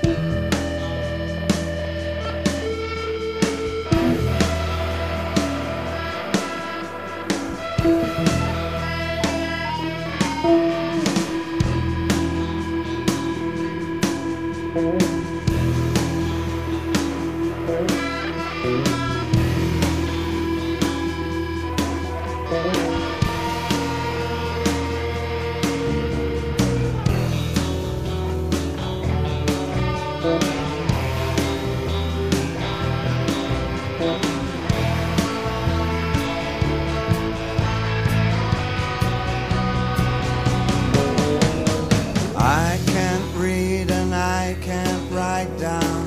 I can't read and I can't write down.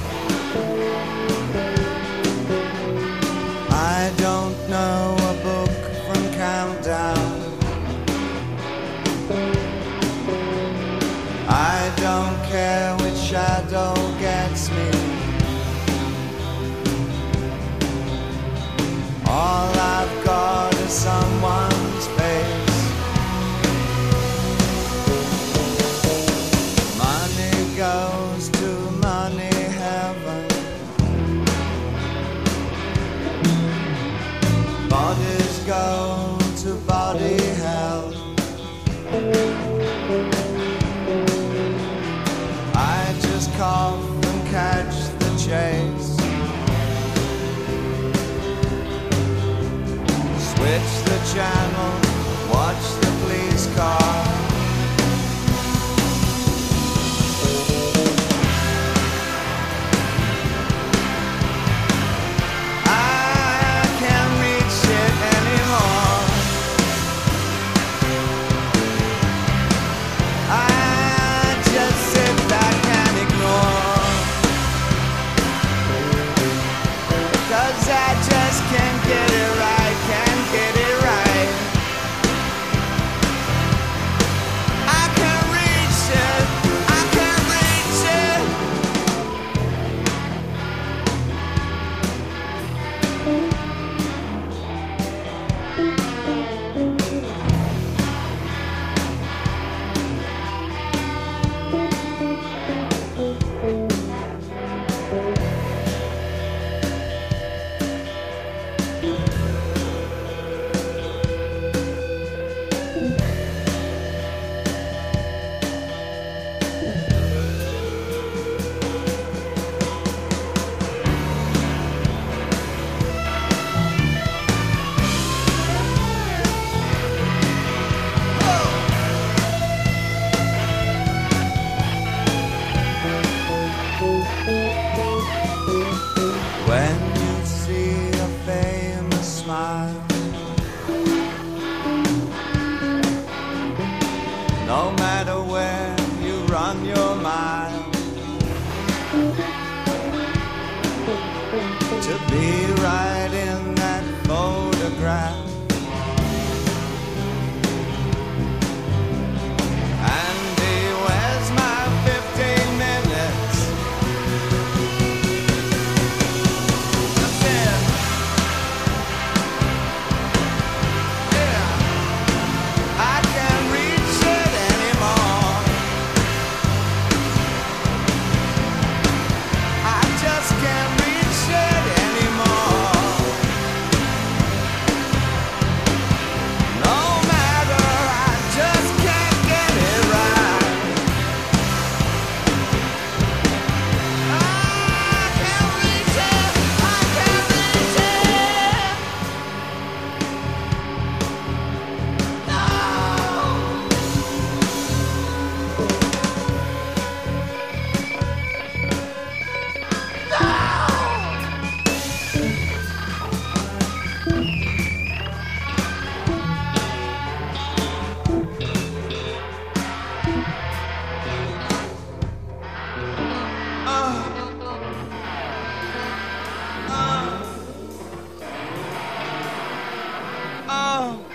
I don't know a book from Countdown. I don't care which shadow gets me. All I've got is someone's face. Money goes to money heaven. Bodies go to body hell. I just cough and catch the chase. Switch the channel, watch the police car. I can't reach it anymore. I just sit back and ignore. 'Cause I just can't get it right, can't get it right. I can't reach it, I can't reach it. When you see a famous smile, no matter where you run your mile, to be right in that photograph. Andy, where's my 15 minutes? I can't reach it anymore. I just can't reach it anymore. No matter, I just can't get it right. I can't reach it, I can't reach it. No. Oh.